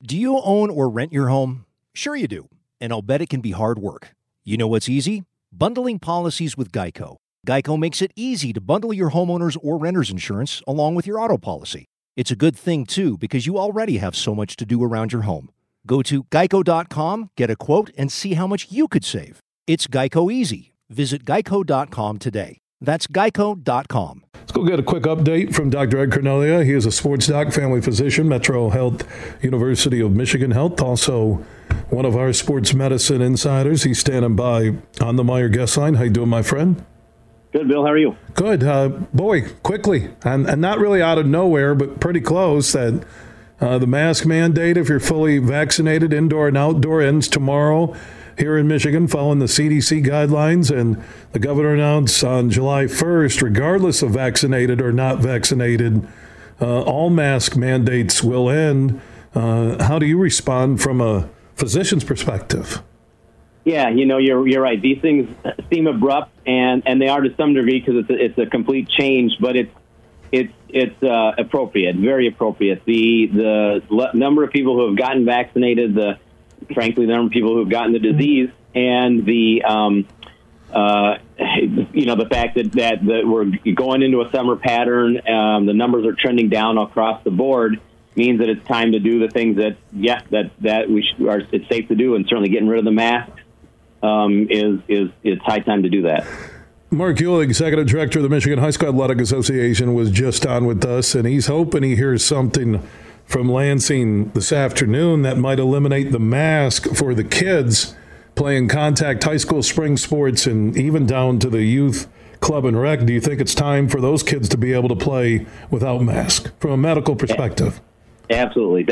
Do you own or rent your home? Sure you do, and I'll bet it can be hard work. You know what's easy? Bundling policies with Geico. Geico makes it easy to bundle your homeowner's or renter's insurance along with your auto policy. It's a good thing, too, because you already have so much to do around your home. Go to geico.com, get a quote, and see how much you could save. It's Geico easy. Visit geico.com today. That's geico.com. Let's go get a quick update from Dr. Ed Cornelia. He is a sports doc, family physician, Metro Health, University of Michigan Health, also one of our sports medicine insiders. He's standing by on the Meijer guest line. How you doing, my friend? Good, Bill. How are you? Good. Boy, quickly, and not really out of nowhere, but pretty close, that the mask mandate, if you're fully vaccinated, indoor and outdoor, ends tomorrow here in Michigan, following the CDC guidelines, and the governor announced on July 1st, regardless of vaccinated or not vaccinated, all mask mandates will end. How do you respond from a physician's perspective? Yeah, you're right. These things seem abrupt, and they are to some degree because it's a complete change, but it's appropriate, very appropriate. The number of people who have gotten vaccinated, frankly, the number of people who have gotten the disease, and the fact that we're going into a summer pattern, the numbers are trending down across the board, means that it's time to do the things that it's safe to do, and certainly getting rid of the masks it's high time to do that. Mark Uhlig, Executive Director of the Michigan High School Athletic Association, was just on with us, and he's hoping he hears something from Lansing this afternoon that might eliminate the mask for the kids playing contact high school spring sports and even down to the youth club and rec. Do you think it's time for those kids to be able to play without mask from a medical perspective? Absolutely.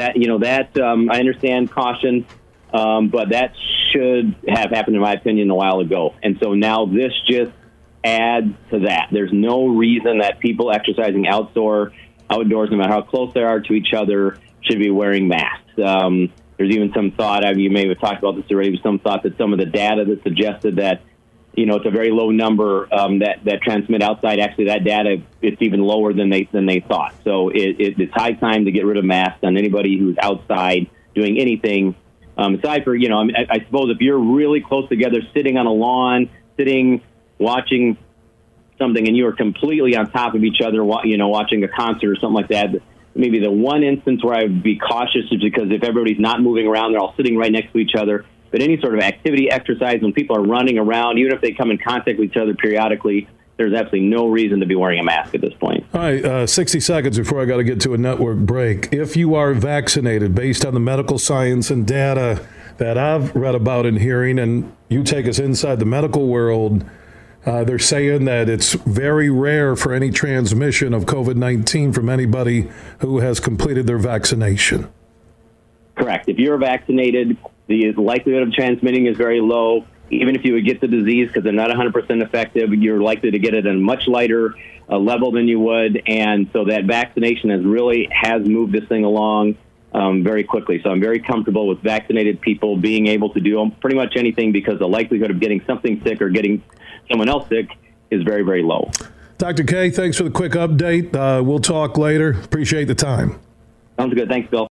I understand caution, but that should have happened, in my opinion, a while ago. And so now this just adds to that. There's no reason that people exercising outdoors, no matter how close they are to each other, should be wearing masks. There's even some thought, you may have talked about this already, but some thought that some of the data that suggested that, it's a very low number that transmit outside. Actually, that data, it's even lower than they thought. So it's high time to get rid of masks on anybody who's outside doing anything. Aside for, I suppose if you're really close together, sitting on a lawn, watching something, and you are completely on top of each other, watching a concert or something like that, maybe the one instance where I would be cautious is because if everybody's not moving around, they're all sitting right next to each other. But any sort of activity, exercise, when people are running around, even if they come in contact with each other periodically, there's absolutely no reason to be wearing a mask at this point. All right, 60 seconds before I got to get to a network break. If you are vaccinated, based on the medical science and data that I've read about and hearing, and you take us inside the medical world, they're saying that it's very rare for any transmission of COVID-19 from anybody who has completed their vaccination. Correct. If you're vaccinated, the likelihood of transmitting is very low. Even if you would get the disease, because they're not 100% effective, you're likely to get it at a much lighter level than you would. And so that vaccination has moved this thing along very quickly. So I'm very comfortable with vaccinated people being able to do pretty much anything, because the likelihood of getting something sick or getting someone else sick is very, very low. Dr. K, thanks for the quick update. We'll talk later. Appreciate the time. Sounds good. Thanks, Bill.